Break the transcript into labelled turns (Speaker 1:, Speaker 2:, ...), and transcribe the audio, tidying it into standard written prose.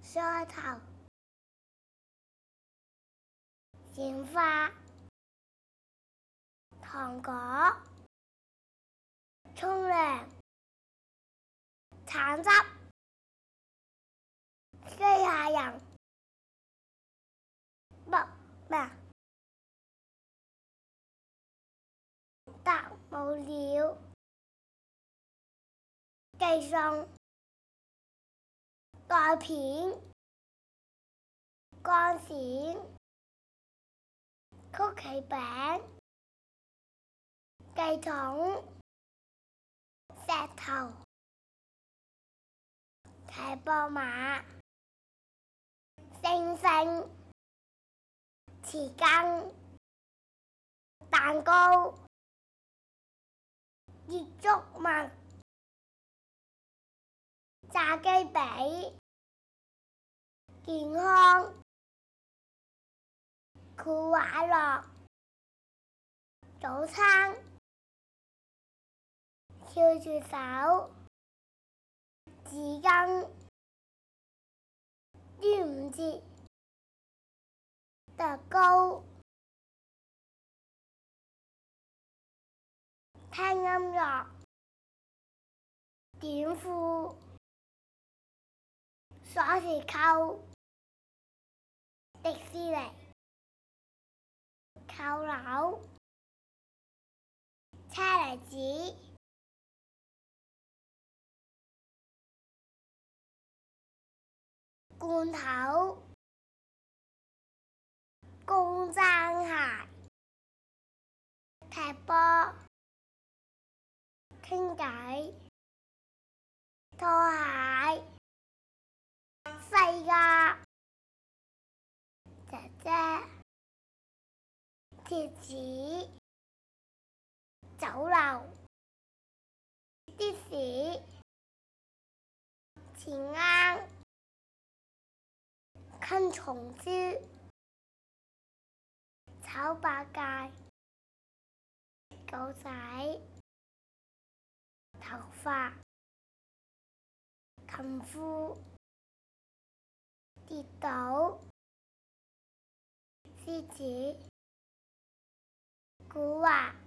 Speaker 1: 梳頭、剪花、糖果、沖涼、橙汁、機械人、特務鳥、寄送、袋片、鋼線、曲奇餅、計筒、石頭、騎膊馬、星星、匙羹、蛋糕、熱粥物、炸雞髀、健康、酷玩樂、早餐、跳住手、紙巾、端午節、特糕、聽音樂、短褲、鎖匙扣、迪士尼、扣鈕、車厘子、罐頭、高踭鞋、踢波、傾偈、拖鞋、西瓜、姐姐、貼紙、酒樓、的士、錢罌、昆蟲豬、炒八戒、狗仔、頭髮、裙褲、跌倒、獅子、古惑、